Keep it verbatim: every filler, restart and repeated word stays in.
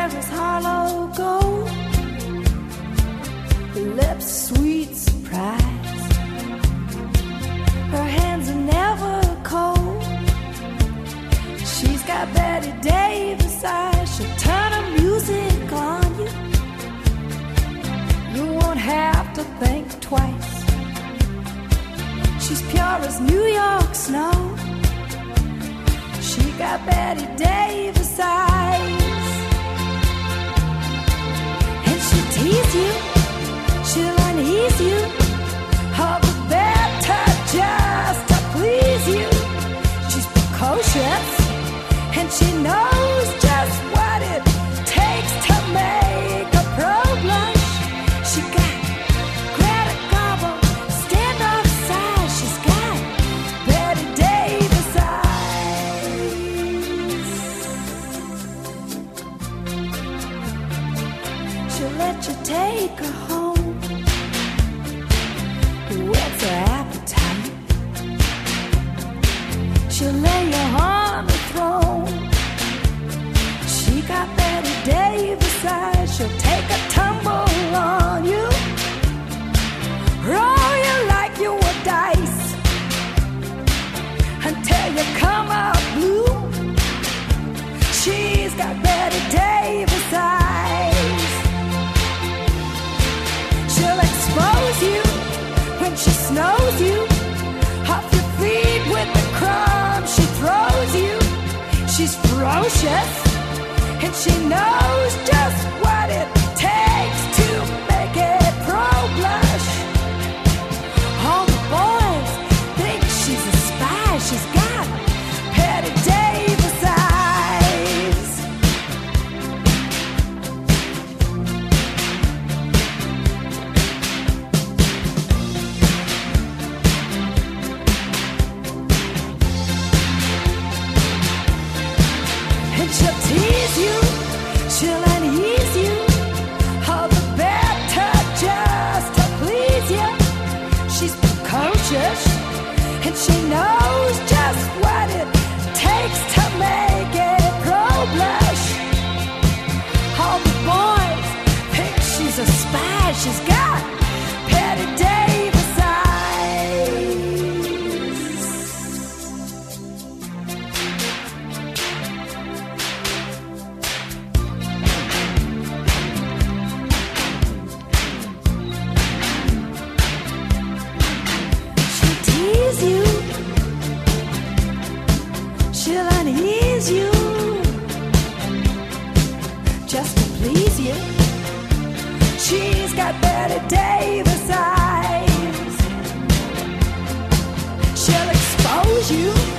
hair is hollow gold, her lips sweet surprise, her hands are never cold. She's got Betty Davis eyes, she'll turn her music on you. You won't have to think twice. She's pure as New York snow. She got Betty Davis eyes. And she'll tease you, she'll unease you, all the better just to please you. She's precocious, and she knows just what it takes to make a pro blush. She got Greta Garbo, standoff size. She's got Betty Davis eyes. She'll let you take her home, whet's her appetite. She'll lay you on the throne. She got Betty Davis eyes. She'll take a tumble on you, roll you like you were dice, until you come out blue. She's got Betty Davis eyes. She'll expose you when she snows you off your feet with the crumbs she throws you. She's ferocious, and she knows just what it takes to make it pro blush. All the boys think she's a spy. She's got Betty Davis eyes. And she'll tease you, she'll unease you, all the better just to please you. She's precocious, and she knows just what it takes to make it pro blush. All the boys think she's a spy. She's got Betty Davis eyes. She'll tease you, she'll unease you, just to please you. She's got Betty Davis eyes. She'll expose you